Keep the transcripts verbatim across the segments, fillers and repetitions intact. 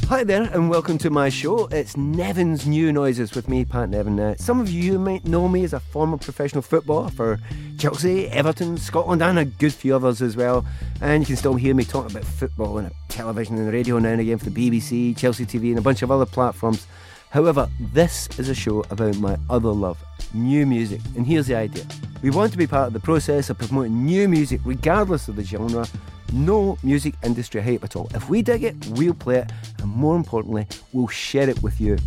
Hi there and welcome to my show. It's Nevin's New Noises with me, Pat Nevin. Uh, some of you might know me as a former professional footballer for Chelsea, Everton, Scotland and a good few others as well. And you can still hear me talking about football on television and radio now and again for the B B C, Chelsea T V and a bunch of other platforms. However, this is a show about my other love, new music. And here's the idea. We want to be part of the process of promoting new music regardless of the genre. No music industry hype at all. If we dig it, we'll play it, and more importantly, we'll share it with you.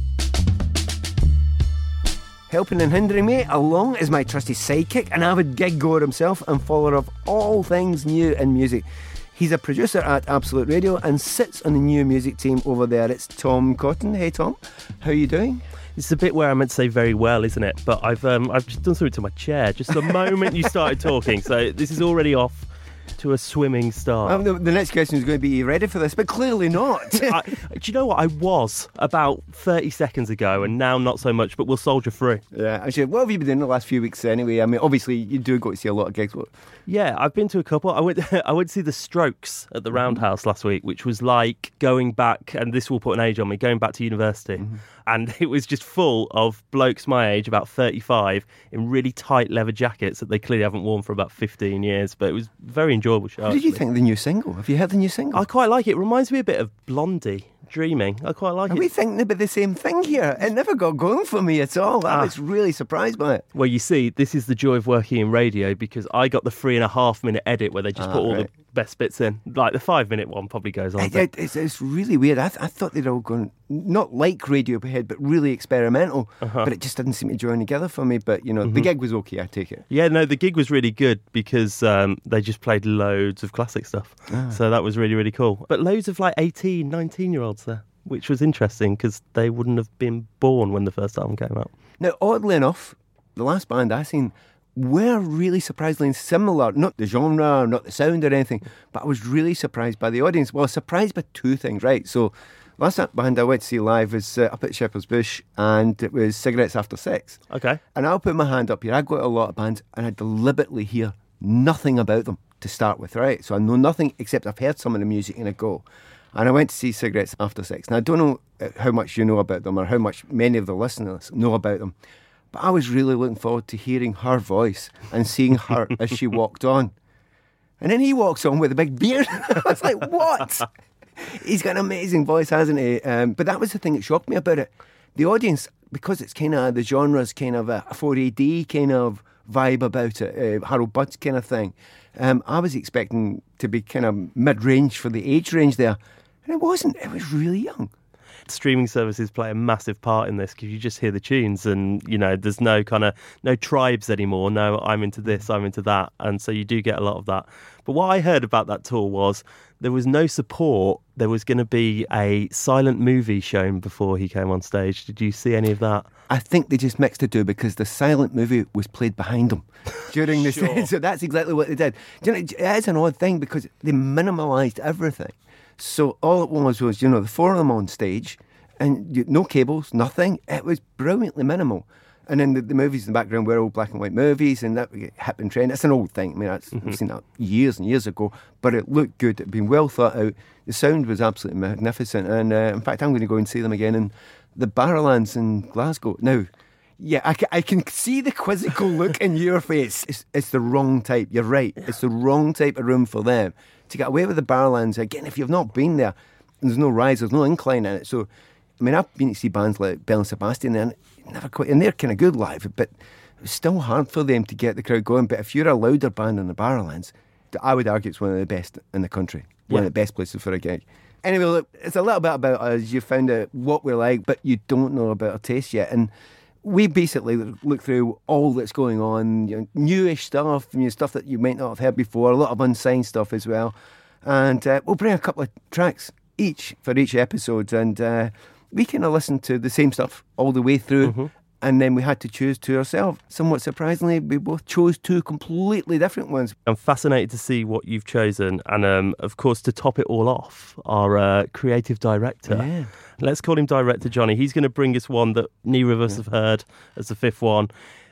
Helping and hindering me along is my trusty sidekick, an avid gig goer himself and follower of all things new in music. He's a producer at Absolute Radio and sits on the new music team over there. It's Tom Cotton. Hey Tom, how are you doing? It's a bit where I meant to say very well, isn't it? But I've um, I've just done something to my chair just the moment you started talking. So this is already off to a swimming start. Um, the, the next question is going to be, are you ready for this? But clearly not. I, do you know what? I was about thirty seconds ago and now not so much, but we'll soldier through. Yeah, actually, what have you been doing the last few weeks anyway? I mean, obviously, you do go to see a lot of gigs. What? Yeah, I've been to a couple. I went I went to see The Strokes at the Roundhouse last week, which was like going back, and this will put an age on me, going back to university. Mm-hmm. And it was just full of blokes my age, about thirty-five, in really tight leather jackets that they clearly haven't worn for about fifteen years. But it was a very enjoyable show. What did you think of the new single? Have you heard the new single? I quite like it. It reminds me a bit of Blondie, Dreaming. I quite like Are it. Are we thinking about the same thing here? It never got going for me at all. I ah. was really surprised by it. Well, you see, this is the joy of working in radio because I got the three and a half minute edit where they just ah, put all right. the best bits in. Like the five minute one probably goes on. It, it, it's, it's really weird. I, th- I thought they'd all gone, not like Radiohead, but really experimental. Uh-huh. But it just didn't seem to join together for me. But, you know, mm-hmm. the gig was okay, I take it. Yeah, no, the gig was really good because um, they just played loads of classic stuff. Ah. So that was really, really cool. But loads of like eighteen, nineteen year olds there, which was interesting because they wouldn't have been born when the first album came out. Now, oddly enough, the last band I seen were really surprisingly similar. Not the genre, not the sound or anything, but I was really surprised by the audience. Well, surprised by two things, right? So, last band I went to see live was uh, up at Shepherd's Bush, and it was Cigarettes After Sex. Okay. And I'll put my hand up here. I go to a lot of bands, and I deliberately hear nothing about them to start with, right? So I know nothing except I've heard some of the music and I go. And I went to see Cigarettes After Sex. Now, I don't know how much you know about them or how much many of the listeners know about them, but I was really looking forward to hearing her voice and seeing her as she walked on. And then he walks on with a big beard. I was like, what? He's got an amazing voice, hasn't he? Um, but that was the thing that shocked me about it. The audience, because it's kind of, the genre's kind of a four A D kind of vibe about it, uh, Harold Budd kind of thing. Um, I was expecting to be kind of mid-range for the age range there. And it wasn't. It was really young. Streaming services play a massive part in this because you just hear the tunes and, you know, there's no kind of, no tribes anymore. No, I'm into this, I'm into that. And so you do get a lot of that. But what I heard about that tour was there was no support. There was going to be a silent movie shown before he came on stage. Did you see any of that? I think they just mixed the two because the silent movie was played behind him during the sure. stage. So that's exactly what they did. You know, it is an odd thing because they minimalised everything. So all it was was, you know, the four of them on stage and you, no cables, nothing. It was brilliantly minimal. And then the, the movies in the background were all black and white movies and that hip and trend. It's an old thing. I mean, that's, mm-hmm. I've seen that years and years ago, but it looked good. It had been well thought out. The sound was absolutely magnificent. And uh, in fact, I'm going to go and see them again in the Barrowlands in Glasgow. Now, yeah, I can, I can see the quizzical look in your face. It's, it's the wrong type. You're right. It's the wrong type of room for them. To get away with the Barrowlands, again, if you've not been there, there's no rise, there's no incline in it. So, I mean, I've been to see bands like Belle and Sebastian, and never quite, and they're kind of good live, but it's still hard for them to get the crowd going. But if you're a louder band in the Barrowlands, I would argue it's one of the best in the country, one yeah. of the best places for a gig. Anyway, look, it's a little bit about us. You found out what we're like, but you don't know about our taste yet. And we basically look through all that's going on, you know, newish stuff, you know, stuff that you might not have heard before, a lot of unsigned stuff as well. And uh, we'll bring a couple of tracks each for each episode, and uh, we kind of listen to the same stuff all the way through. Mm-hmm. And then we had to choose two ourselves. Somewhat surprisingly, we both chose two completely different ones. I'm fascinated to see what you've chosen. And, um, of course, to top it all off, our uh, creative director. Yeah. Let's call him Director Johnny. He's going to bring us one that neither of us yeah. have heard as the fifth one.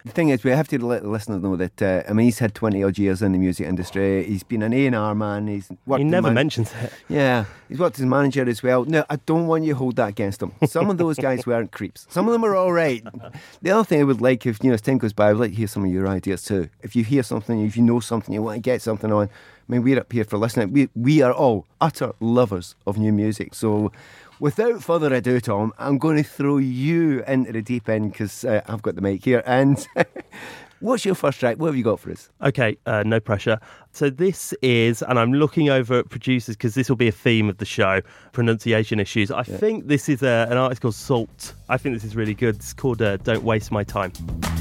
The thing is, we have to let the listeners know that, uh, I mean, he's had twenty odd years in the music industry. He's been an A and R man. He's worked He never man- mentions it. Yeah, he's worked as manager as well. No, I don't want you to hold that against him. Some of those guys weren't creeps. Some of them are all right. The other thing I would like, if, you know, as time goes by, I would like to hear some of your ideas too. If you hear something, if you know something, you want to get something on, I mean, we're up here for listening. We, we are all utter lovers of new music. So without further ado, Tom, I'm going to throw you into the deep end because uh, I've got the mic here. And what's your first track? What have you got for us? Okay, uh, no pressure. So this is, and I'm looking over at producers because this will be a theme of the show, pronunciation issues. I yeah. think this is a, an artist called Salt. I think this is really good. It's called uh, Don't Waste My Time.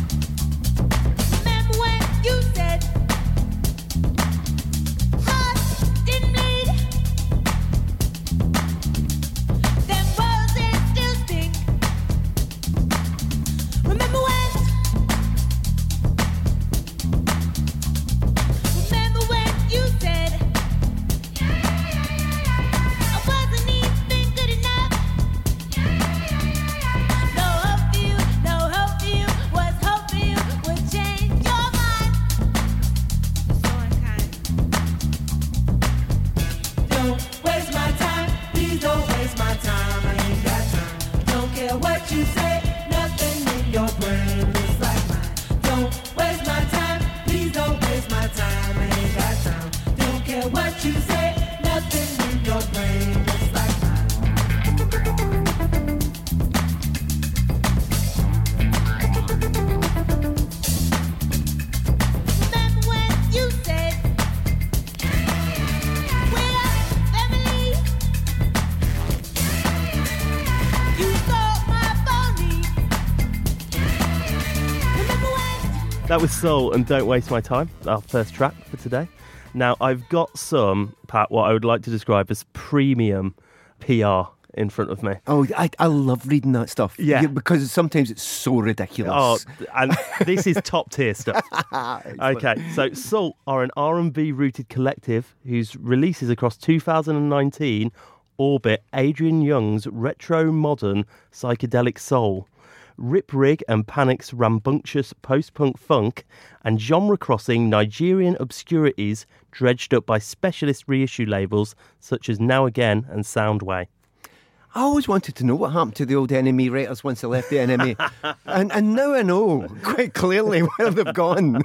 That was Soul and Don't Waste My Time, our first track for today. Now, I've got some, Pat, what I would like to describe as premium P R in front of me. Oh, I, I love reading that stuff. Yeah. Because sometimes it's so ridiculous. Oh, and this is top tier stuff. Okay, so Salt are an R and B rooted collective whose releases across two thousand nineteen orbit Adrian Young's retro modern psychedelic soul, Rip Rig and Panic's rambunctious post-punk funk, and genre-crossing Nigerian obscurities dredged up by specialist reissue labels such as Now Again and Soundway. I always wanted to know what happened to the old N M E writers once they left the N M E. and, and now I know quite clearly where they've gone.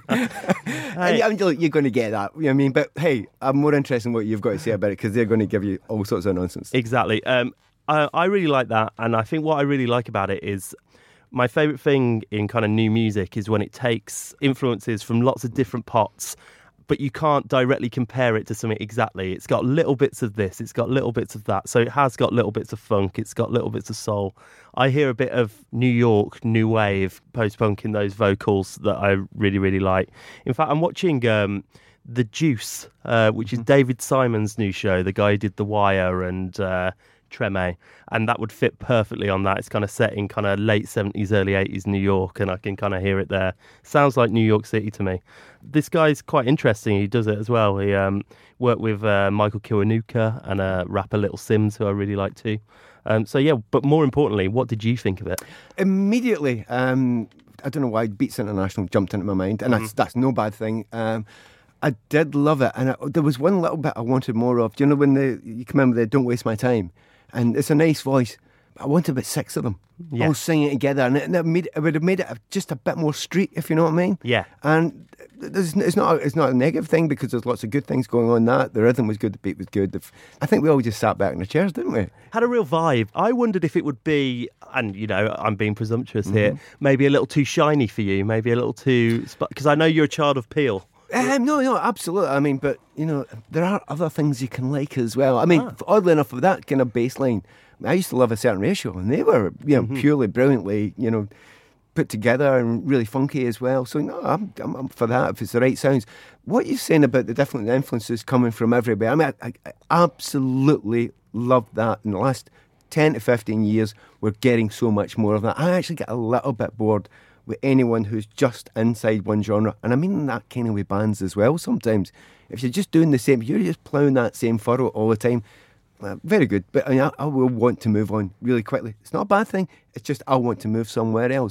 Hey. And you're, you're going to get that, you know what I mean? But hey, I'm more interested in what you've got to say about it because they're going to give you all sorts of nonsense. Exactly. Um, I, I really like that, and I think what I really like about it is my favourite thing in kind of new music is when it takes influences from lots of different pots, but you can't directly compare it to something exactly. It's got little bits of this, it's got little bits of that. So it has got little bits of funk, it's got little bits of soul. I hear a bit of New York, new wave, post-punk in those vocals that I really, really like. In fact, I'm watching um, The Juice, uh, which is David Simon's new show, the guy who did The Wire and Uh, Treme, and that would fit perfectly on that. It's kind of set in kind of late seventies, early eighties New York, and I can kind of hear it there. Sounds like New York City to me. This guy's quite interesting. He does it as well. He um, worked with uh, Michael Kiwanuka and a rapper Little Sims, who I really like too. Um, so yeah, but more importantly, what did you think of it? Immediately, um, I don't know why Beats International jumped into my mind, and mm-hmm. that's that's no bad thing. Um, I did love it, and I, there was one little bit I wanted more of. Do you know when the you come in with the "Don't Waste My Time"? And it's a nice voice. I wanted about six of them yeah. all singing together, and it, and it, made, it would have made it just a bit more street, if you know what I mean. Yeah. And it's, it's not it's not a negative thing because there's lots of good things going on. That the rhythm was good, the beat was good. The, I think we all just sat back in the chairs, didn't we? Had a real vibe. I wondered if it would be, and you know, I'm being presumptuous mm-hmm. here, maybe a little too shiny for you, maybe a little too, because I know you're a child of Peel. Um, no, no, absolutely. I mean, but, you know, there are other things you can like as well. I mean, ah. oddly enough, with that kind of bass line, I used to love A Certain Ratio, and they were, you know, mm-hmm. purely brilliantly, you know, put together and really funky as well. So, no, I'm, I'm, I'm for that if it's the right sounds. What you're saying about the different influences coming from everywhere, I mean, I, I absolutely love that. In the last ten to fifteen years, we're getting so much more of that. I actually get a little bit bored with anyone who's just inside one genre. And I mean that kind of with bands as well sometimes. If you're just doing the same, you're just ploughing that same furrow all the time. Uh, very good. But I, mean, I, I will want to move on really quickly. It's not a bad thing. It's just I want to move somewhere else.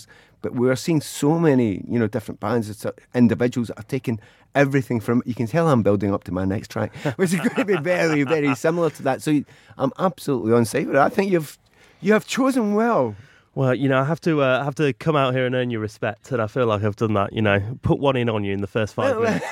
but we're seeing so many, you know, different bands, it's, uh, individuals that are taking everything from. You can tell I'm building up to my next track, which is going to be very, very similar to that. So I'm absolutely on side with it. I think you've you have chosen well. Well, you know, I have to uh, have to come out here and earn your respect, and I feel like I've done that. You know, put one in on you in the first five minutes.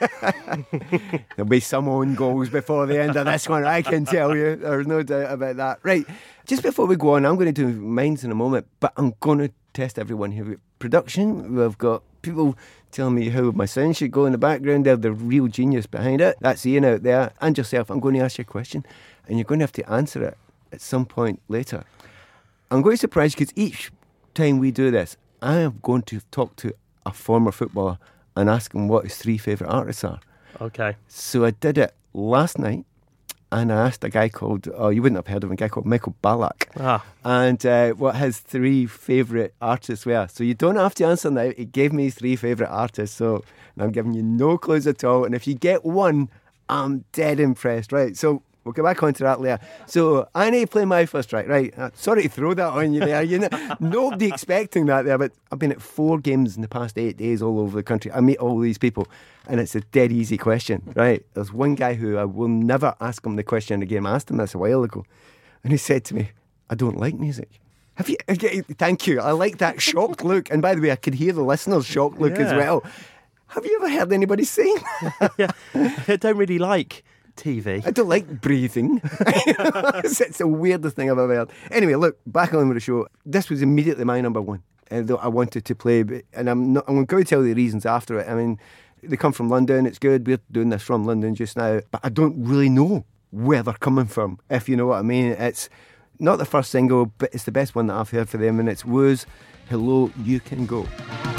There'll be some own goals before the end of this one, I can tell you. There's no doubt about that. Right, just before we go on, I'm going to do mines in a moment, but I'm going to test everyone here with production. We've got people telling me how my sound should go in the background. They're the real genius behind it. That's Ian out there, and yourself. I'm going to ask you a question, and you're going to have to answer it at some point later. I'm going to surprise you because each time we do this, I am going to talk to a former footballer and ask him what his three favourite artists are. Okay. So I did it last night, and I asked a guy called, oh, you wouldn't have heard of him, a guy called Michael Ballack, Ah. and uh, what his three favourite artists were. So you don't have to answer now. He gave me his three favourite artists, so and I'm giving you no clues at all. And if you get one, I'm dead impressed. Right, so we'll get back onto that later. So I need to play my first track, right? Uh, sorry to throw that on you there. You know, nobody expecting that there, but I've been at four games in the past eight days all over the country. I meet all these people, and it's a dead easy question, right? There's one guy who I will never ask him the question in the game. I asked him this a while ago, and he said to me, I don't like music. Have you? Thank you. I like that shocked look. And by the way, I could hear the listeners' shocked look Yeah. as well. Have you ever heard anybody sing? Yeah, I don't really like T V. I don't like breathing. it's, it's the weirdest thing I've ever heard. Anyway, look, back on with the show. This was immediately my number one uh, that I wanted to play, but, and I'm not, I'm going to tell you the reasons after it. I mean, they come from London. It's good. We're doing this from London just now, but I don't really know where they're coming from, if you know what I mean. It's not the first single, but it's the best one that I've heard for them, and it's Woo's Hello, You Can Go.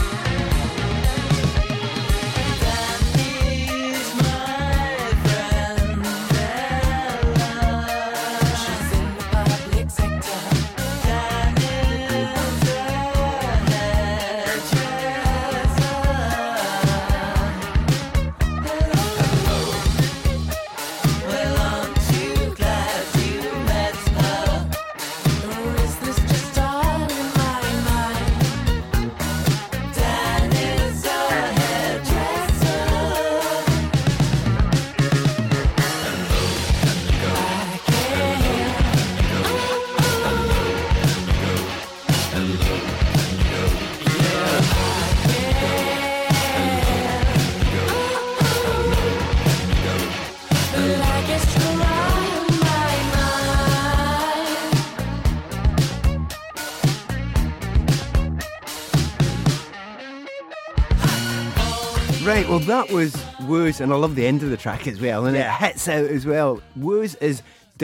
Right, well that was Woo's, and I love the end of the track as well, and Yeah. it hits out as well. Woo's is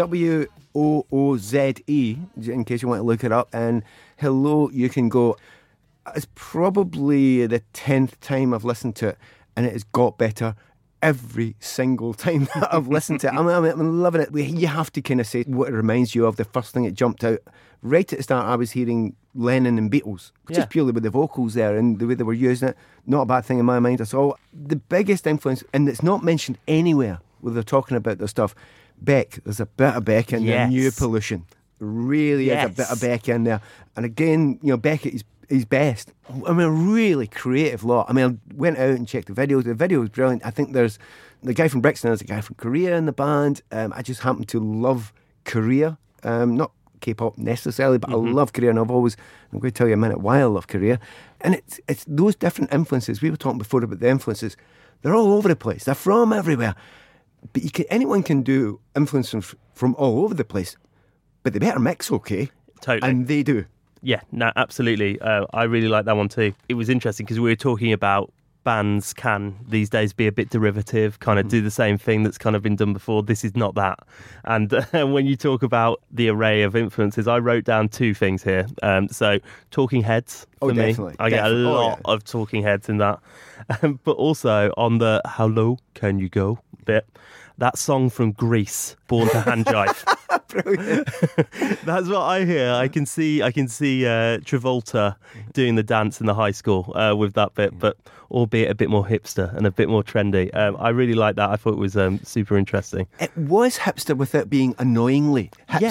W O O Z E, in case you want to look it up, and Hello, You Can Go. It's probably the tenth time I've listened to it, and it has got better every single time that I've listened to it. I'm, I'm, I'm loving it. You have to kind of say what it reminds you of. The first thing that jumped out right at the start, I was hearing Lennon and Beatles, Yeah. just purely with the vocals there and the way they were using it. Not a bad thing in my mind at all. The biggest influence, and it's not mentioned anywhere where they're talking about their stuff, Beck. There's a bit of Beck in Yes. there. New Pollution. Really is a bit Yes. of Beck in there. And again, you know, Beck is his best. I mean, a really creative lot. I mean, I went out and checked the videos. The video was brilliant. I think there's the guy from Brixton, there's a guy from Korea in the band. Um, I just happen to love Korea. Um, not K-pop necessarily, but Mm-hmm. I love Korea, and I've always, I'm going to tell you in a minute why I love Korea. And it's it's those different influences. We were talking before about the influences. They're all over the place. They're from everywhere. But you can, anyone can do influences from, from all over the place, but they better mix, okay? Totally. And they do. Yeah, no, absolutely. Uh, I really like that one too. It was interesting because we were talking about bands can these days be a bit derivative, kind of do the same thing that's kind of been done before. This is not that. And uh, when you talk about the array of influences, I wrote down two things here. Um, so Talking Heads for Oh, me. definitely, I get definitely. a Oh, lot yeah. of Talking Heads in that. Um, but also on the How Low Can You Go bit, that song from Grease, Born to Hand Jive. Brilliant. That's what I hear. I can see I can see uh, Travolta doing the dance in the high school uh, with that bit, but albeit a bit more hipster and a bit more trendy. Um, I really like that. I thought it was um, super interesting. It was hipster without being annoyingly hipster.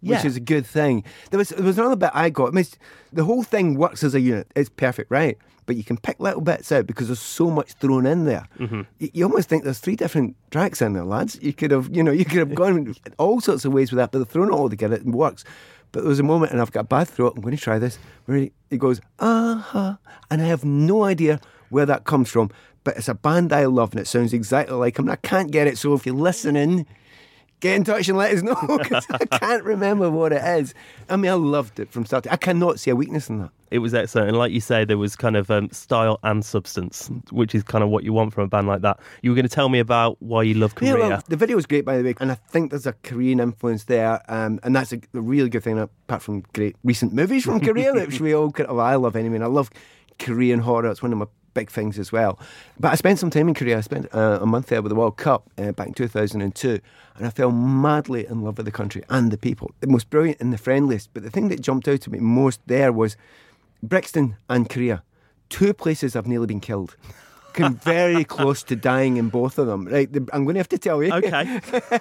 which Yeah. is a good thing. There was there was another bit I got. I mean, it's- the whole thing works as a unit. It's perfect, right? But you can pick little bits out because there's so much thrown in there. Mm-hmm. You, you almost think there's three different tracks in there, lads. You could have, you know, you could have gone all sorts of ways with that, but they've thrown it all together. It works. But there was a moment, and I've got a bad throat. I'm going to try this. Where he, he goes, uh huh, and I have no idea where that comes from. But it's a band I love, and it sounds exactly like him. And I can't get it. So if you're listening, get in touch and let us know, because I can't remember what it is. I mean, I loved it from start to, I cannot see a weakness in that. It was excellent. And like you say, there was kind of um, style and substance, which is kind of what you want from a band like that. You were going to tell me about why you love Korea. Yeah, well, the video is great, by the way, and I think there's a Korean influence there, um, and that's a, a really good thing, apart from great recent movies from Korea, which we all could, well, I love anyway, and I love Korean horror. It's one of my big things as well. But I spent some time in Korea. I spent uh, a month there with the World Cup uh, back in two thousand two, and I fell madly in love with the country and the people. The most brilliant and the friendliest. But the thing that jumped out to me most there was Brixton and Korea, two places I've nearly been killed. Came very close to dying in both of them. Right, the, I'm going to have to tell you. Okay.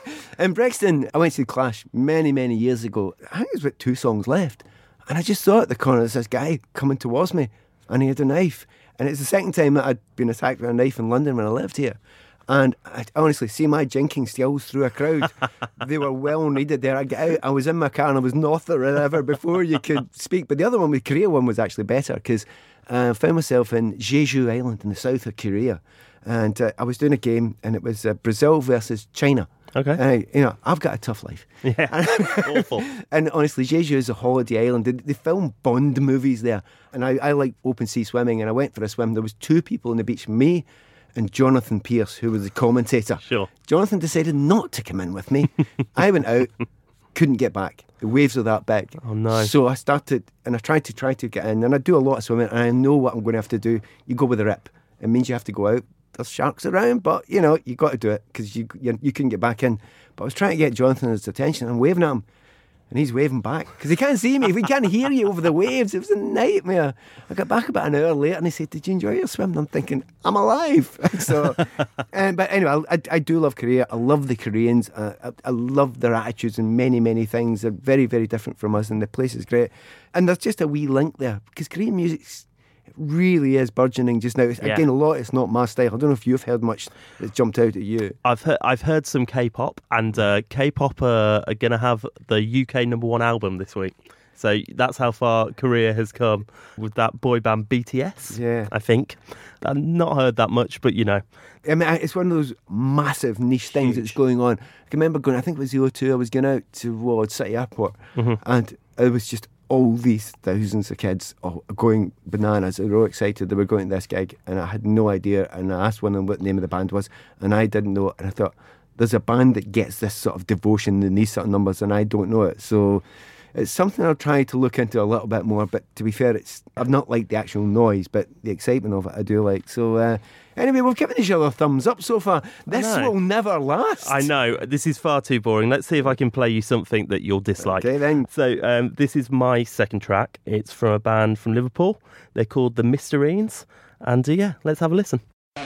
In Brixton, I went to the Clash many, many years ago. I think there's about two songs left. And I just saw at the corner, there's this guy coming towards me, and he had a knife. And it's the second time that I'd been attacked with a knife in London when I lived here. And I honestly see my jinking skills through a crowd. They were well needed there. I get out, I was in my car and I was north or whatever before you could speak. But the other one, the Korea one, was actually better because uh, I found myself in Jeju Island in the south of Korea. And uh, I was doing a game, and it was uh, Brazil versus China. Okay. And I, you know, I've got a tough life. Yeah, awful. And honestly, Jeju is a holiday island. They, they film Bond movies there. And I, I like open sea swimming, and I went for a swim. There was two people on the beach, me and Jonathan Pierce, who was the commentator. Sure. Jonathan decided not to come in with me. I went out, couldn't get back. The waves are that big. Oh, no. So I started, and I tried to try to get in. And I do a lot of swimming, and I know what I'm going to have to do. You go with the rip. It means you have to go out. There's sharks around, but, you know, you got to do it because you, you you couldn't get back in. But I was trying to get Jonathan's attention. I'm waving at him, and he's waving back because he can't see me. He can't hear you over the waves. It was a nightmare. I got back about an hour later, and he said, "Did you enjoy your swim?" And I'm thinking, I'm alive. So, um, but anyway, I, I do love Korea. I love the Koreans. Uh, I, I love their attitudes and many, many things. They're very, very different from us, and the place is great. And there's just a wee link there because Korean music's it really is burgeoning just now. Yeah. Again, a lot, it's not my style. I don't know if you've heard much that's jumped out at you. I've heard I've heard some K-pop, and uh, K-pop uh, are going to have the U K number one album this week. So that's how far Korea has come with that boy band B T S. Yeah. I think. I've not heard that much, but you know. I mean, it's one of those massive niche things Huge. that's going on. I can remember going, I think it was the O two, I was going out to Wallard City Airport, Mm-hmm. and it was just all these thousands of kids all going bananas. They were all excited they were going to this gig, and I had no idea. And I asked one of them what the name of the band was, and I didn't know it. And I thought, there's a band that gets this sort of devotion in these sort of numbers, and I don't know it. So it's something I'll try to look into a little bit more. But to be fair, it's I've not liked the actual noise, but the excitement of it I do like. So uh, anyway, we've given each other a thumbs up so far. This know. will never last. I know, this is far too boring. Let's see if I can play you something that you'll dislike. Okay, then. So um, this is my second track. It's from a band from Liverpool. They're called the Mysterines. And uh, yeah, let's have a listen.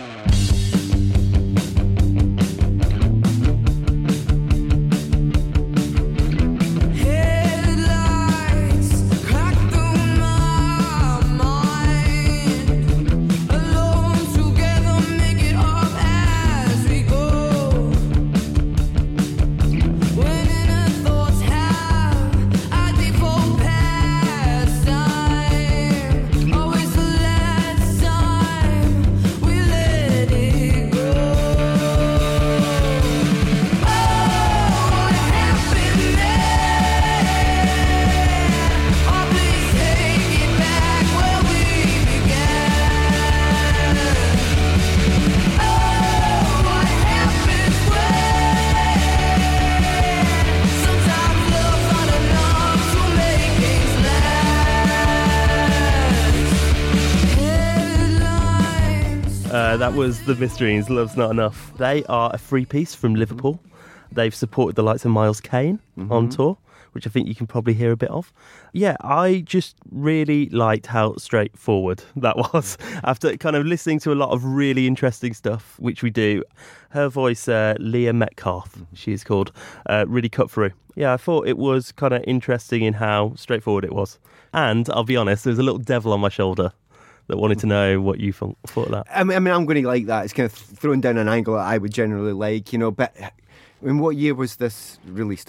Uh, that was the Mysterines, Love's Not Enough. They are a three-piece from Liverpool. They've supported the likes of Miles Kane Mm-hmm. on tour, which I think you can probably hear a bit of. Yeah, I just really liked how straightforward that was. After kind of listening to a lot of really interesting stuff, which we do, her voice, uh, Leah Metcalf, she is called, uh, really cut through. Yeah, I thought it was kind of interesting in how straightforward it was. And I'll be honest, there was a little devil on my shoulder that wanted to know what you thought of that. I mean, I mean, I'm going to like that. It's kind of throwing down an angle that I would generally like, you know. But in what year was this released?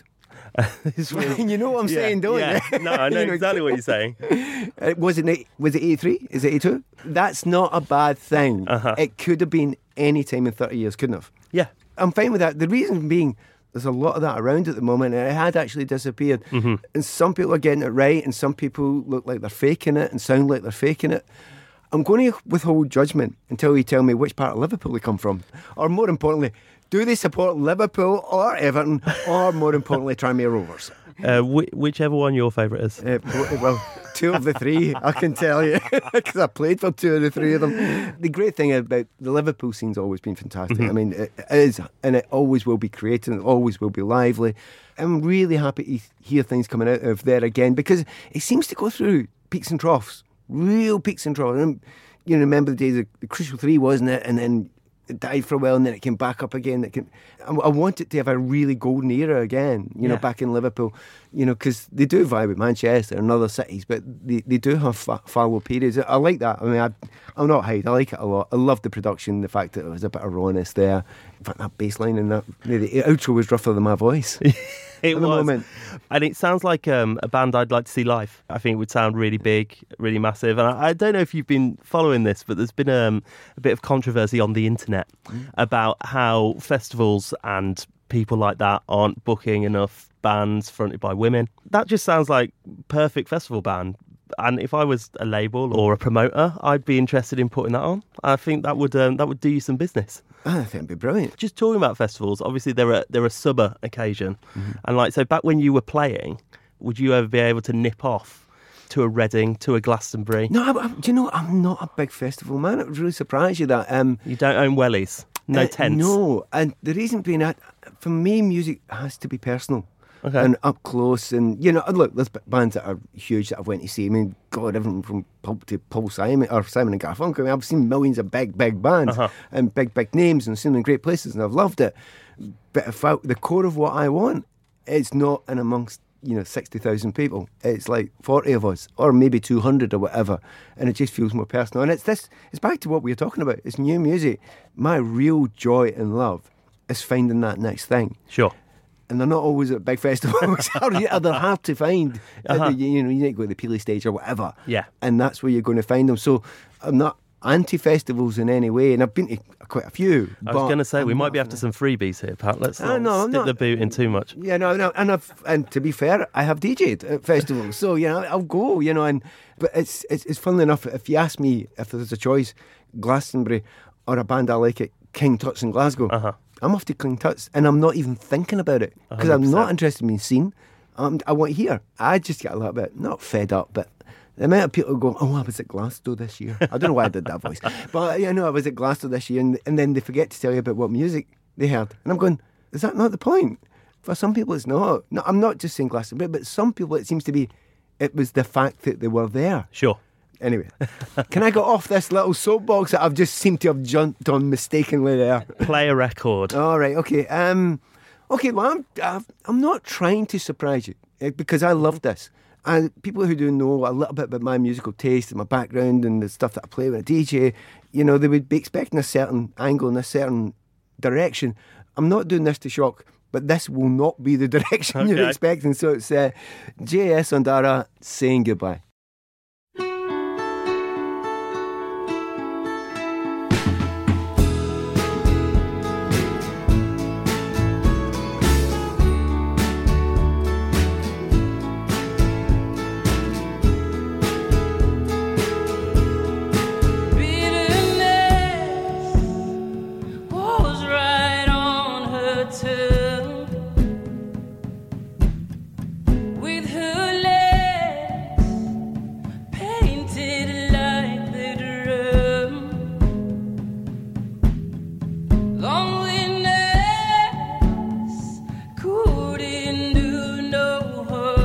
Really, you know what I'm yeah, saying, don't yeah. you? No, I know, You know, exactly what you're saying. Uh, was it was it eighty-three? Is it eighty-two? That's not a bad thing. Uh-huh. It could have been any time in thirty years, couldn't have? Yeah. I'm fine with that. The reason being, there's a lot of that around at the moment, and it had actually disappeared. Mm-hmm. And some people are getting it right, and some people look like they're faking it and sound like they're faking it. I'm going to withhold judgment until you tell me which part of Liverpool they come from. Or more importantly, do they support Liverpool or Everton, or more importantly, Tranmere Rovers? Uh, wh- whichever one your favourite is. Uh, well, two of the three, I can tell you, because I played for two of the three of them. The great thing about the Liverpool scene's always been fantastic. Mm-hmm. I mean, it is, and it always will be creative, and it always will be lively. I'm really happy to hear things coming out of there again, because it seems to go through peaks and troughs, real peaks and troughs. And, you know, remember the days of the Crucial Three, wasn't it? And then it died for a while, and then it came back up again. It can, I, I want it to have a really golden era again, you know, Yeah. back in Liverpool, you know, because they do vie with Manchester and other cities, but they, they do have fa- fallow periods. I like that. I mean, I, I'll not hide. I like it a lot. I love the production, the fact that there was a bit of rawness there. In fact, that bass line and that, the, the outro was rougher than my voice. It At the was. moment. And it sounds like um, a band I'd like to see live. I think it would sound really big, really massive. And I, I don't know if you've been following this, but there's been um, a bit of controversy on the internet mm. about how festivals and people like that aren't booking enough bands fronted by women. That just sounds like perfect festival band. And if I was a label or a promoter, I'd be interested in putting that on. I think that would um, that would do you some business. I think it'd be brilliant. Just talking about festivals, obviously they're a, they're a summer occasion. Mm-hmm. And like, so back when you were playing, would you ever be able to nip off to a Reading, to a Glastonbury? No, I, I, do you know, I'm not a big festival man. It would really surprise you that. Um, You don't own wellies? No uh, tents? No, and the reason being that, for me, music has to be personal. Okay. And up close, and you know, and look, there's bands that are huge that I've went to see. I mean, God, everything from Pulp to Paul Simon or Simon and Garfunkel. I mean, I've seen millions of big, big bands Uh-huh. and big, big names, and seen them in great places, and I've loved it. But if I, the core of what I want, it's not in amongst, you know, sixty thousand people. It's like forty of us, or maybe two hundred or whatever, and it just feels more personal. And it's this. It's back to what we were talking about. It's new music. My real joy and love is finding that next thing. Sure. And they're not always at big festivals. Or they're hard to find. Uh-huh. You know, you need to go to the Peely stage or whatever. Yeah. And that's where you're going to find them. So I'm not anti-festivals in any way, and I've been to quite a few. I was going to say, we might be after some freebies here, Pat. Let's not Uh, no, I'm stick not- the boot in too much. Yeah, no, no, and I've, and to be fair, I have D J'd at festivals, so you know, I'll go, you know, and but it's it's, it's funnily enough, if you ask me if there's a choice, Glastonbury or a band I like at King Tut's in Glasgow, Uh-huh. I'm off to King Tut's, and I'm not even thinking about it because I'm not interested in being seen. Um, I want to hear. I just get a little bit not fed up, but the amount of people go, "Oh, I was at Glasgow this year." I don't know why I did that voice, but you know, I was at Glasgow this year, and, and then they forget to tell you about what music they heard, and I'm going, "Is that not the point?" For some people, it's not. No, I'm not just saying Glastonbury, but some people, it seems to be, it was the fact that they were there. Sure. Anyway, can I get off this little soapbox that I've just seemed to have jumped on mistakenly there? Play a record. All right, okay. Um, okay, well, I'm, I've- I'm not trying to surprise you eh, because I love this. And people who do know a little bit about my musical taste and my background and the stuff that I play with a D J, you know, they would be expecting a certain angle and a certain direction. I'm not doing this to shock, but this will not be the direction you're Okay. expecting. So it's uh, J S Ondara saying goodbye. Was right on her tongue, with her legs painted like the drum. Loneliness couldn't do no harm.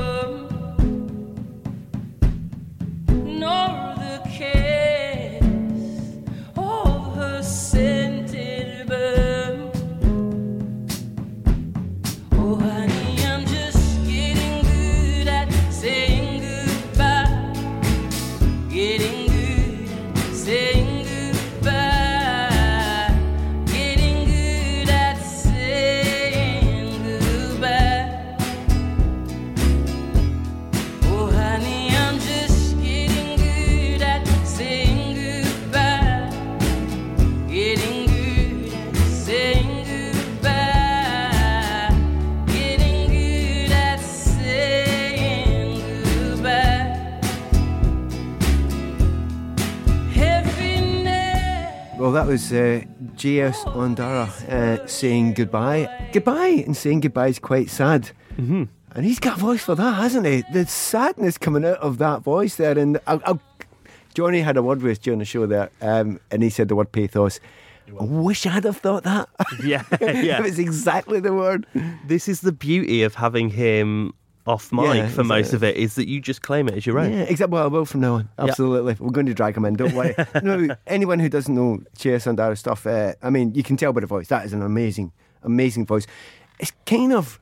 that was uh, J S Ondara uh, saying goodbye. Goodbye, and saying goodbye is quite sad. Mm-hmm. And he's got a voice for that, hasn't he? The sadness coming out of that voice there. And I'll, I'll, Johnny had a word with us during the show there, um, and he said the word pathos. I wish I'd have thought that. Yeah, yeah. It was exactly the word. This is the beauty of having him off mic Yeah, for most exactly. of it, is that you just claim it as your own. Yeah, exactly. Well, I will from now on. Absolutely. We're going to drag him in, don't worry. No, anyone who doesn't know J S Ondara stuff, uh, I mean, you can tell by the voice. That is an amazing, amazing voice. It's kind of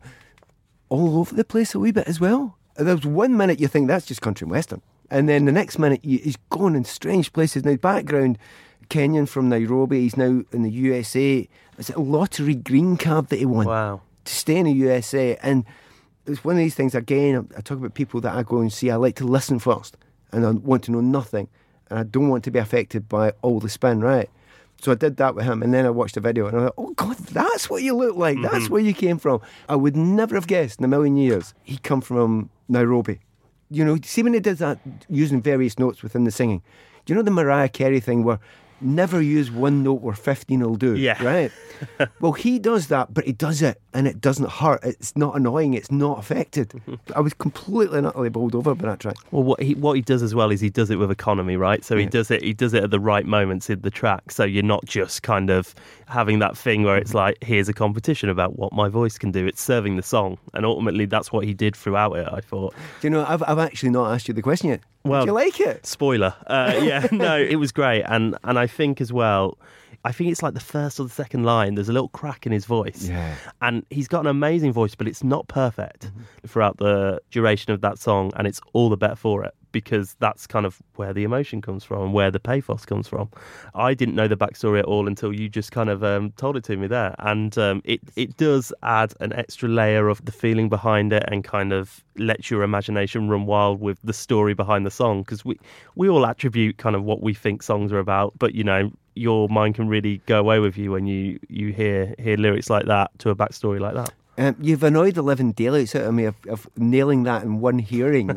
all over the place a wee bit as well. There's one minute you think that's just country and western, and then the next minute you, he's going in strange places. Now, background, Kenyan from Nairobi, he's now in the U S A. It's a lottery green card that he won Wow. to stay in the U S A. And it's one of these things, again, I talk about people that I go and see. I like to listen first, and I want to know nothing, and I don't want to be affected by all the spin, right? So I did that with him, and then I watched the video, and I thought, oh God, that's what you look like. Mm-hmm. That's where you came from. I would never have guessed in a million years he'd come from Nairobi. You know, see when he does that, using various notes within the singing. Do you know the Mariah Carey thing where never use one note where fifteen will do? Yeah. Right? Well, he does that, but he does it, and it doesn't hurt. It's not annoying. It's not affected. I was completely and utterly bowled over by that track. Well, what he what he does as well is he does it with economy, right? So he Yeah. does it he does it at the right moments in the track. So you're not just kind of having that thing where it's like, here's a competition about what my voice can do. It's serving the song, and ultimately that's what he did throughout it, I thought. Do you know, I've, I've actually not asked you the question yet. Well, Did you like it? Spoiler. Uh, yeah, no, it was great. And and I think as well, I think it's like the first or the second line, there's a little crack in his voice. Yeah. And he's got an amazing voice, but it's not perfect mm-hmm. throughout the duration of that song. And it's all the better for it, because that's kind of where the emotion comes from, where the pathos comes from. I didn't know the backstory at all until you just kind of um, told it to me there. And um, it, it does add an extra layer of the feeling behind it, and kind of lets your imagination run wild with the story behind the song. Because we, we all attribute kind of what we think songs are about, but, you know, your mind can really go away with you when you, you hear hear lyrics like that to a backstory like that. Um, you've annoyed the living daylights out of me of, of nailing that in one hearing.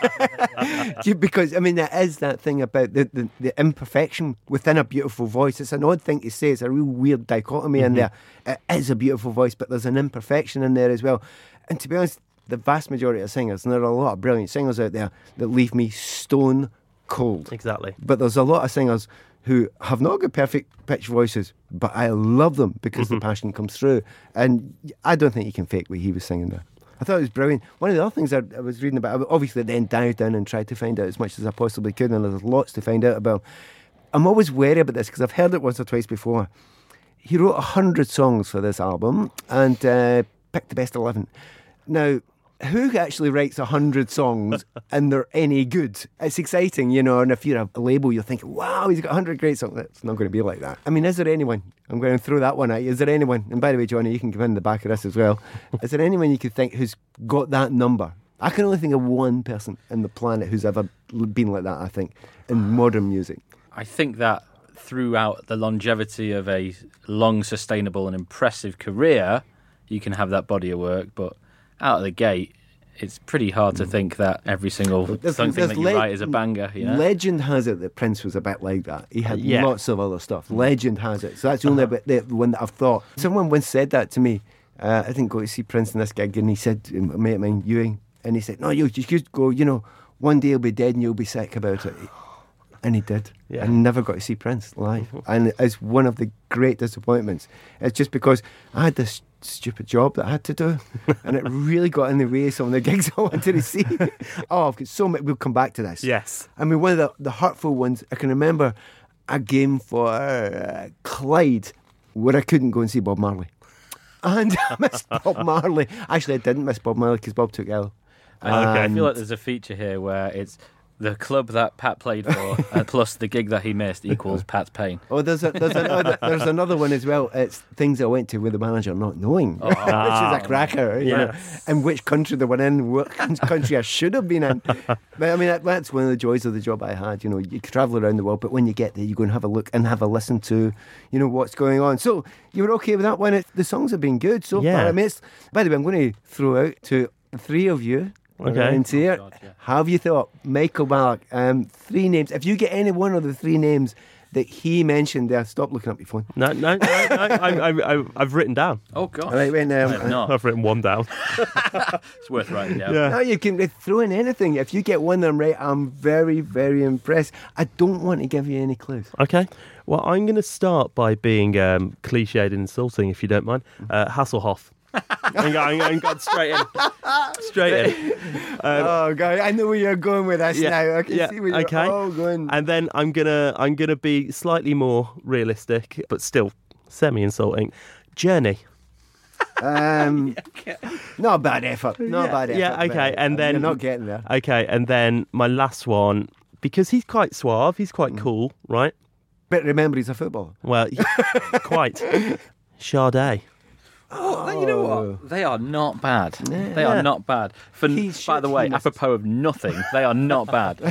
Because, I mean, there is that thing about the, the, the imperfection within a beautiful voice. It's an odd thing to say. It's a real weird dichotomy mm-hmm. in there. It is a beautiful voice, but there's an imperfection in there as well. And to be honest, the vast majority of singers, and there are a lot of brilliant singers out there that leave me stone cold. Exactly. But there's a lot of singers who have not got perfect pitch voices, but I love them because mm-hmm. the passion comes through. And I don't think you can fake what he was singing there. I thought it was brilliant. One of the other things I, I was reading about, I obviously then dived in and tried to find out as much as I possibly could, and there's lots to find out about. I'm always wary about this because I've heard it once or twice before. He wrote a hundred songs for this album and uh, picked the best eleven. Now, who actually writes a hundred songs and they're any good? It's exciting, you know, and if you're a label, you're thinking, wow, he's got a hundred great songs. It's not going to be like that. I mean, is there anyone, I'm going to throw that one at you, is there anyone, and by the way, Johnny, you can come in the back of this as well, is there anyone you could think who's got that number? I can only think of one person in the planet who's ever been like that, I think, in modern music. I think that throughout the longevity of a long, sustainable and impressive career, you can have that body of work, but out of the gate, it's pretty hard to think that every single There's- something there's that you le- write is a banger. You know? Legend has it that Prince was a bit like that. He had Yeah. lots of other stuff. Legend has it. So that's the only bit, the one that I've thought. Someone once said that to me. Uh, I didn't go to see Prince in this gig, and he said, a mate of mine, Ewing, and he said, no, you just go, you know, one day he'll be dead and you'll be sick about it. And he did. Yeah. I never got to see Prince live. And it's one of the great disappointments. It's just because I had this stupid job that I had to do, and it really got in the way of some of the gigs I wanted to see. Oh, I've got so many. We'll come back to this. Yes. I mean, one of the, the hurtful ones, I can remember a game for uh, Clyde where I couldn't go and see Bob Marley. And I missed Bob Marley. Actually, I didn't miss Bob Marley because Bob took ill. I, I And- feel like there's a feature here where it's the club that Pat played for uh, plus the gig that he missed equals Pat's pain. Oh, there's a, there's another there's another one as well. It's things I went to with the manager not knowing, Oh. which is a cracker. You know, Yes. and which country they were in, what country I should have been in. But I mean, that, that's one of the joys of the job I had. You know, you could travel around the world, but when you get there, you go and have a look and have a listen to, you know, what's going on. So you were okay with that one. It, the songs have been good so Yeah. far. I mean, it's, by the way, I'm going to throw out to the three of you. Okay. around here. Oh, God, yeah. Have you thought, Michael Ballack, um, three names? If you get any one of the three names that he mentioned there. Stop looking up your phone. No, no, no, no. I, I, I, I've written down. Oh, gosh. All right, when, um, I have not. I've written one down. It's worth writing down. Yeah. No, you can throw in anything. If you get one of them right, I'm very, very impressed. I don't want to give you any clues. Okay. Well, I'm going to start by being um, cliched and insulting, if you don't mind. Uh, Hasselhoff. I'm going, I'm going straight in. Straight in. Um, oh, God, I know where you're going with this yeah, now. I can yeah, see where you're okay. all going. And then I'm gonna I'm gonna be slightly more realistic, but still semi-insulting. Journey. Um, not a bad effort. Not a bad effort. Yeah, okay, but and then- you're not getting there. Okay, and then my last one, because he's quite suave, he's quite cool, right? But remember, he's a footballer. Well, quite. Sade. Oh, you know what? They are not bad. They Yeah. are not bad. For He's by the shit, way, he must- apropos of nothing, they are not bad.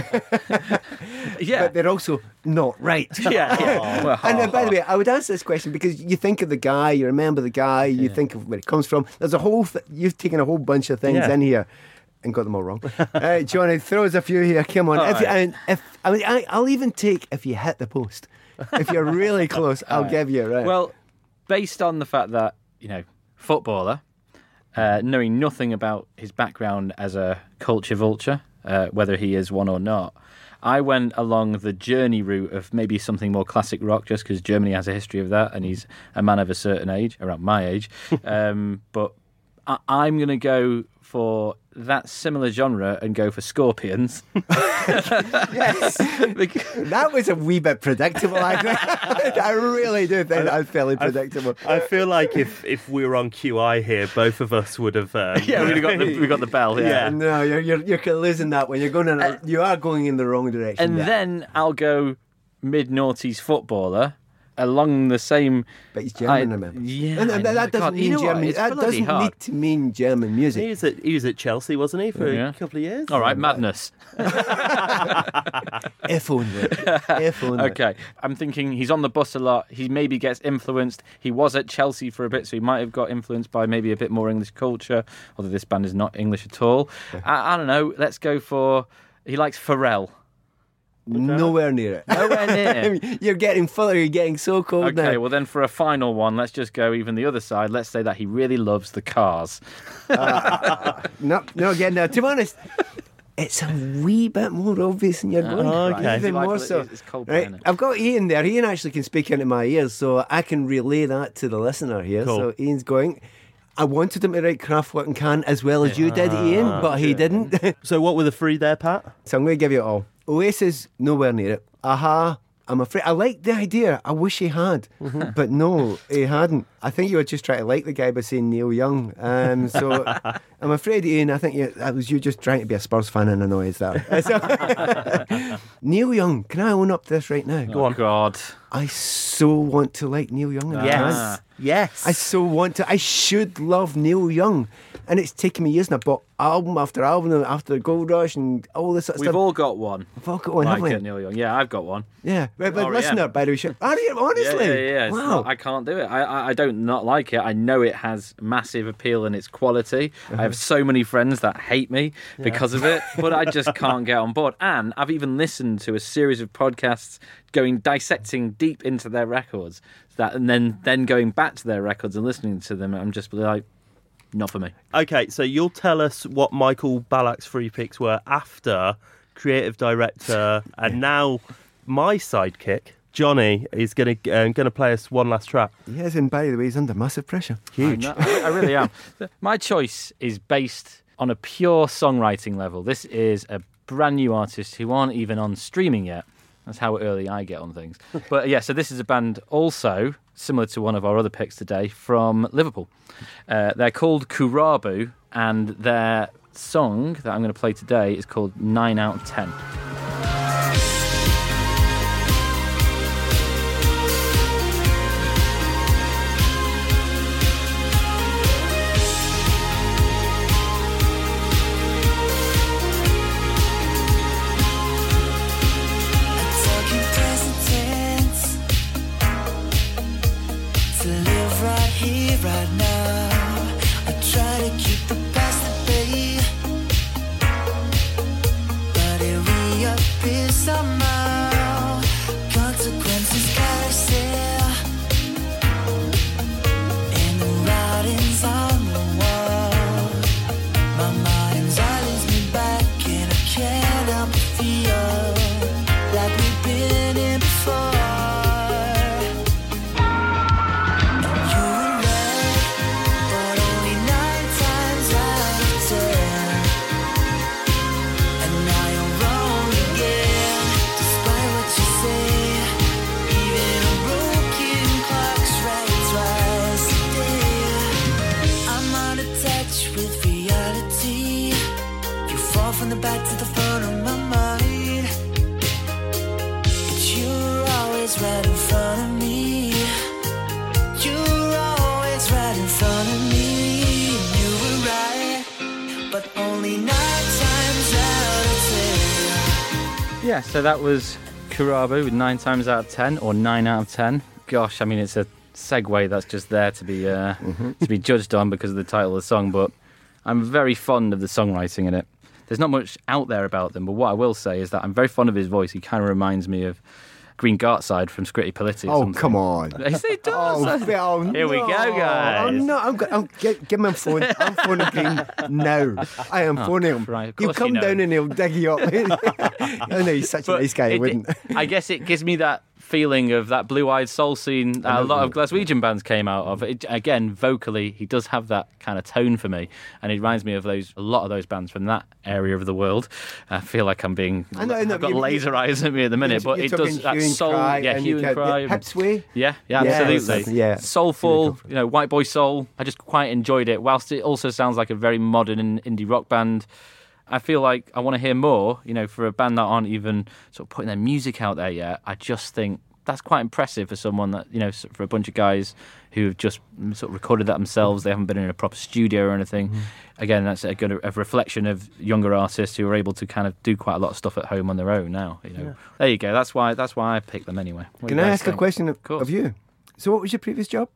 yeah. But they're also not right. yeah. yeah. Well, And uh, by the way, I would answer this question because you think of the guy, you remember the guy, you think of where it comes from. There's a whole, th- you've taken a whole bunch of things Yeah. in here and got them all wrong. uh, Johnny, throw us a few here. Come on. All if you, right. and if I mean, I, I'll even take if you hit the post. If you're really close, I'll right. give you a right. Well, based on the fact that, you know, footballer, uh, knowing nothing about his background as a culture vulture, uh, whether he is one or not, I went along the Journey route of maybe something more classic rock, just because Germany has a history of that, and he's a man of a certain age, around my age. um, but I- I'm going to go for that similar genre and go for Scorpions. yes. That was a wee bit predictable, I think. I really do think that was fairly predictable. I feel like if, if we were on Q I here, both of us would have. Um, yeah, we got the we got the bell. Yeah. Yeah. No, you're you're you're losing that one. You're going in. A, you are going in the wrong direction. And yeah. then I'll go mid-noughties footballer along the same. But he's German, I- remember? yeah, and, I and know. that doesn't God, you mean know what? German. It's That bloody doesn't hard. need to mean German He music. was at he was at Chelsea, wasn't he, for Yeah. a couple of years? All right, madness. If only. If only. Okay, I'm thinking he's on the bus a lot. He maybe gets influenced. He was at Chelsea for a bit, so he might have got influenced by maybe a bit more English culture, although this band is not English at all. I, I don't know. Let's go for. He likes Pharrell. Nowhere near it. Nowhere near. I mean, you're getting fuller. You're getting so cold Okay, now. well then for a final one, let's just go even the other side. Let's say that he really loves the Cars. No, no, again, now, to be honest, it's a wee bit more obvious than you're going. Oh, okay. Even Like, more it's- so. it's cold Right, burning. I've got Ian there. Ian actually can speak into my ears, so I can relay that to the listener here. Cool. So Ian's going. I wanted him to write Kraftwerk and Can as well as you did, Ian, but he didn't. So what were the three there, Pat? So I'm going to give you it all. Oasis, nowhere near it. Aha, I'm afraid. I like the idea. I wish he had. But no, he hadn't. I think you were just trying to like the guy by saying Neil Young. Um, so I'm afraid, Ian, I think you, that was you just trying to be a Spurs fan and annoy us there. So, Neil Young, can I own up to this right now? Go on. God. I so want to like Neil Young. And I Yes. can't. Yes. I so want to. I should love Neil Young. And it's taken me years and I bought album after album after Gold Rush and all this sort of We've stuff. all got one. I've all got one, Like haven't it, we? Neil Young. Yeah, I've got one. Yeah, but, but R E M. listener, by the way, should- are you Yeah, honestly? yeah, yeah. It's Wow. not- I can't do it. I, I, I don't not like it. I know it has massive appeal in its quality. I have so many friends that hate me because of it, but I just can't get on board. And I've even listened to a series of podcasts going dissecting deep into their records, that and then then going back to their records and listening to them. I'm just like, not for me. Okay, so you'll tell us what Michael Ballack's free picks were after creative director and now my sidekick, Johnny, is going to um, going to play us one last track. Yes, and by the way, he's under massive pressure. Huge. I, know- I really am. My choice is based on a pure songwriting level. This is a brand new artist who aren't even on streaming yet. That's how early I get on things. But yeah, so this is a band also similar to one of our other picks today from Liverpool. Uh, they're called Kurabu, and their song that I'm going to play today is called nine out of ten. Talking present tense, to live right here, right now. I try to keep the past at bay, but it touch with reality. You fall from the back to the front of my mind. But you're always right in front of me. You're always right in front of me. You were right, but only nine times out of ten. Yeah, so that was Kurabu with nine times out of ten, or nine out of ten. Gosh, I mean, it's a segue that's just there to be uh, Mm-hmm. to be judged on because of the title of the song, but I'm very fond of the songwriting in it. There's not much out there about them, but what I will say is that I'm very fond of his voice. He kind of reminds me of Green Gartside from Scritti Politti. Or Oh, something. come on. Yes, it does. Oh, Phil, Here we no. go, guys. I'm not. I'm, go- I'm, give, give me my phone. I'm phoning Green now. I am phoning him. right, of He'll course come you know. down and he'll dig you up. I know he's such a But nice guy. it- He wouldn't. I guess it gives me that feeling of that blue-eyed soul scene that a lot of Glaswegian bands came out of. It, again, vocally, he does have that kind of tone for me, and it reminds me of those a lot of those bands from that area of the world. I feel like I'm being I know, I know, I've got you- laser eyes at me at the minute, but You're it does talking that hue and soul, cry yeah, and hue you and get- cry, yeah, Hipsway. yeah, yeah, Yeah, absolutely, yeah. soulful, you know, white boy soul. I just quite enjoyed it, whilst it also sounds like a very modern and indie rock band. I feel like I want to hear more, you know, for a band that aren't even sort of putting their music out there yet. I just think that's quite impressive for someone that, you know, for a bunch of guys who have just sort of recorded that themselves. They haven't been in a proper studio or anything. Mm-hmm. Again, that's a good a reflection of younger artists who are able to kind of do quite a lot of stuff at home on their own now. You know, there you go. That's why that's why I picked them anyway. What do Can you I guys ask a think? question of, course. of you? So, what was your previous job?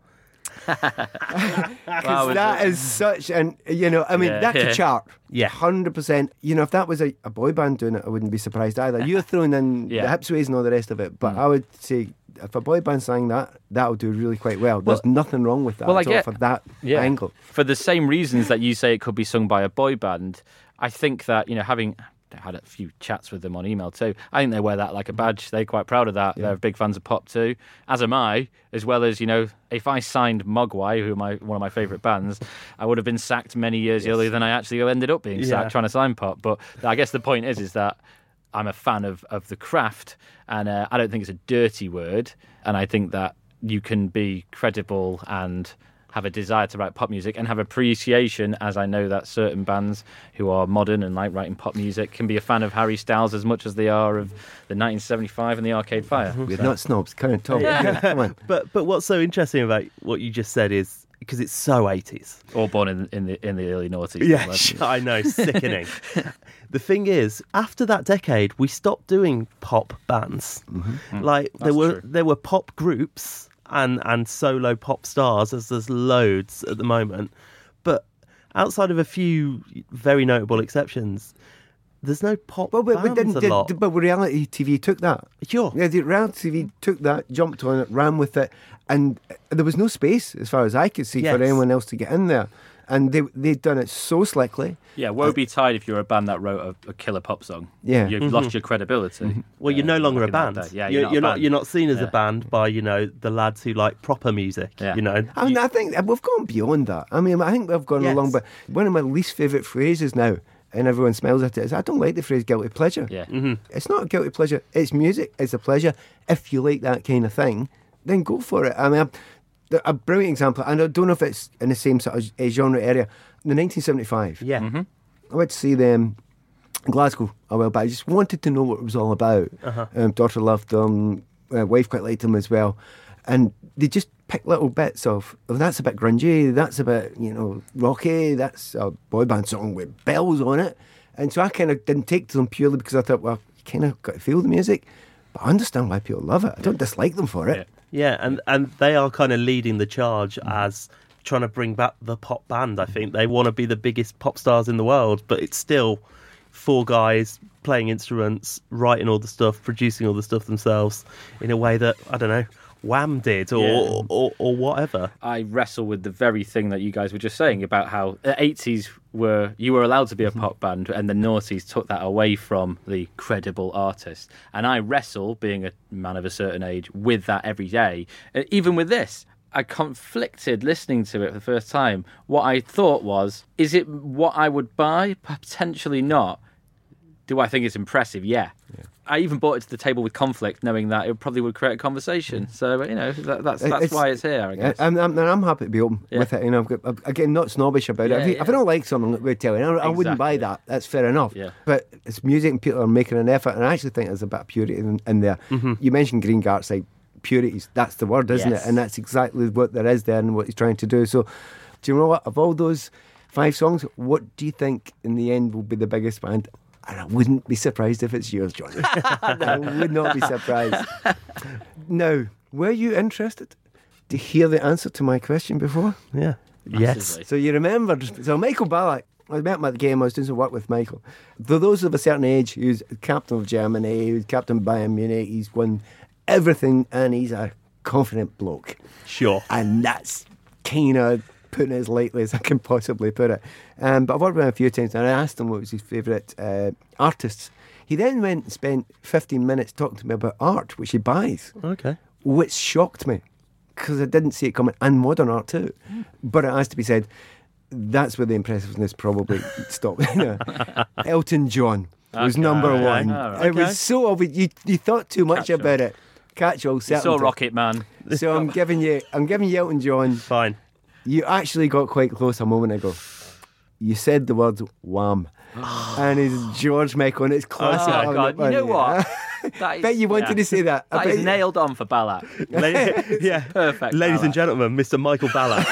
Well, Because that is such an, you know, I mean, Yeah. that could Yeah. chart. Yeah. one hundred percent. You know, if that was a, a boy band doing it, I wouldn't be surprised either. You're throwing in Yeah. the Hipsways and all the rest of it, but Mm. I would say if a boy band sang that, that would do really quite well. There's Well- nothing wrong with that well, I at all get- for that Yeah. angle. For the same reasons that you say it could be sung by a boy band, I think that, you know, having had a few chats with them on email too, I think they wear that like a badge. They're quite proud of that. They're big fans of pop too, as am I, as well as, you know, if I signed Mogwai, who are my, one of my favourite bands, I would have been sacked many years earlier than I actually ended up being sacked Yeah. trying to sign pop. But I guess the point is, is that I'm a fan of, of the craft, and uh, I don't think it's a dirty word, and I think that you can be credible and have a desire to write pop music and have appreciation, as I know that certain bands who are modern and like writing pop music can be a fan of Harry Styles as much as they are of the nineteen seventy-five and the Arcade Fire. We're not snobs. Come on, Tom. Come on. But but what's so interesting about what you just said is because it's so eighties. All born in, in the in the early noughties. Yeah, Let's- I know, sickening. The thing is, after that decade, we stopped doing pop bands. Like there That's were true. there were pop groups and and solo pop stars, as there's loads at the moment. But outside of a few very notable exceptions, there's no pop But, but, bands but, didn't, a did, lot. but reality T V took that. Sure. Yeah, the reality T V took that, jumped on it, ran with it, and there was no space, as far as I could see, Yes. for anyone else to get in there. And they, they'd done it so slickly. Yeah, woe be tied if you're a band that wrote a, a killer pop song. Yeah. You've lost your credibility. Well, you're uh, no longer a back in that band. day. Yeah, you're, you're, you're not, a not. band. You're not seen as Yeah. a band by you know the lads who like proper music. Yeah. You know. I mean, I think we've gone beyond that. I mean, I think we've gone Yes. along, but one of my least favourite phrases now, and everyone smiles at it, is I don't like the phrase guilty pleasure. Yeah. It's not a guilty pleasure. It's music. It's a pleasure. If you like that kind of thing, then go for it. I mean, a, a brilliant example, and I don't know if it's in the same sort of uh, genre area. In nineteen seventy-five, yeah. I went to see them in Glasgow a while back. I just wanted to know what it was all about. Uh-huh. Um, daughter loved them. Uh, wife quite liked them as well. And they just picked little bits of, oh, that's a bit grungy, that's a bit, you know, rocky, that's a boy band song with bells on it. And so I kind of didn't take to them purely because I thought, well, you kind of got to feel the music. But I understand why people love it. I don't dislike them for it. Yeah, and, and they are kind of leading the charge as trying to bring back the pop band, I think. They want to be the biggest pop stars in the world, but it's still four guys playing instruments, writing all the stuff, producing all the stuff themselves in a way that, I don't know, Wham did or, Yeah. or, or whatever. I wrestle with the very thing that you guys were just saying about how the eighties were, you were allowed to be a pop band and the noughties took that away from the credible artist. And I wrestle, being a man of a certain age, with that every day. Uh, Even with this, I conflicted listening to it for the first time. What I thought was, is it what I would buy? Potentially not. Do I think it's impressive? Yeah. I even brought it to the table with Conflict, knowing that it probably would create a conversation. So you know that, that's that's It's- why it's here. I guess. I'm, I'm, I'm happy to be open Yeah. with it. You know, I've got, I've- again, not snobbish about Yeah, it. If, you- yeah. if I don't like something, we'll tell you. I, I wouldn't buy Exactly. that. That's fair enough. Yeah. But it's music and people are making an effort, and I actually think there's a bit of purity in, in there. You mentioned Green Gartside. Purities, that's the word, isn't Yes. it? And that's exactly what there is there and what he's trying to do. So, do you know what? Of all those five songs, what do you think in the end will be the biggest band? And I wouldn't be surprised if it's yours, Johnny. I would not be surprised. Now, were you interested to hear the answer to my question before? Yeah. Yes. Massively. So you remembered. So Michael Ballack, I met him at the game. I was doing some work with Michael. For those of a certain age, he was captain of Germany, he was captain of Bayern Munich. He's won everything, and he's a confident bloke. Sure. And that's kind of putting it as lightly as I can possibly put it. Um, but I've worked with him a few times, and I asked him what was his favourite uh, artists. He then went and spent fifteen minutes talking to me about art, which he buys, Okay. which shocked me because I didn't see it coming, and modern art too. But it has to be said, that's where the impressiveness probably stopped. Elton John was Okay. number Okay. one. All right. It Okay. was so obvious. You, you thought too much Catch-all. about it. Catch-all, You saw certainty. Rocket Man. So I'm giving you, I'm giving you Elton John. Fine. You actually got quite close a moment ago. You said the words "wham," and it's George Michael, and it's classic. Oh, God. You know what? That is, Bet you wanted yeah. to say that. I That bet is you- nailed on for Ballack. La- yeah. Perfect. Ladies and Ballack. gentlemen, Mister Michael Ballack.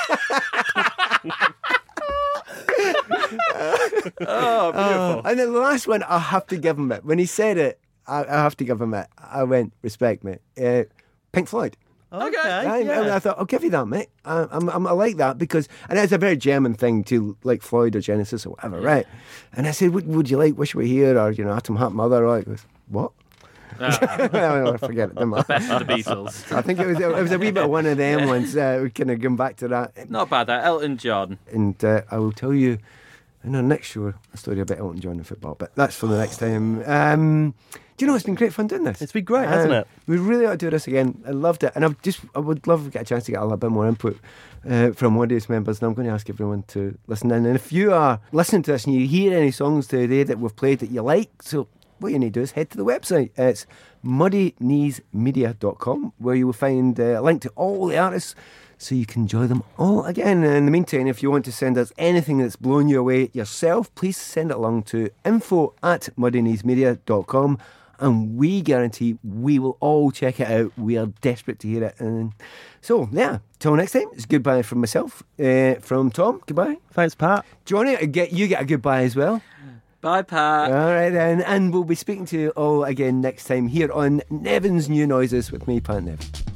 Oh, beautiful. And then the last one, I have to give him it. When he said it, I, I have to give him it. I went, respect, mate. Uh, Pink Floyd. Okay. I, yeah. and I thought, I'll give you that, mate. I, I'm, I'm, I like that because, and it's a very German thing to like Floyd or Genesis or whatever, right? And I said, would, would you like Wish We Were Here or, you know, Atom Heart Mother? Or he goes, what? Ah, I forget it. Didn't matter. best of the Beatles. I think it was it was a wee bit of one of them ones. Uh, we kind of going back to that. Not bad, that. Elton John. And uh, I will tell you in our next show a story about Elton John and football, but that's for the next time. Um, do you know, it's been great fun doing this. It's been great, hasn't Uh, it? We really ought to do this again. I loved it, and I've just I would love to get a chance to get a little bit more input uh, from audience members. And I'm going to ask everyone to listen in. And if you are listening to this and you hear any songs today that we've played that you like, so what you need to do is head to the website. It's muddy knees media dot com, where you will find uh, a link to all the artists so you can enjoy them all again. And in the meantime, if you want to send us anything that's blown you away yourself, please send it along to info at muddy knees media dot com, and we guarantee we will all check it out. We are desperate to hear it. And so, yeah, till next time, it's goodbye from myself, uh, from Tom, goodbye. Thanks, Pat. Johnny, I get, you get a goodbye as well. Bye, Pat. All right then, and we'll be speaking to you all again next time here on Nevin's New Noises with me, Pat Nevin.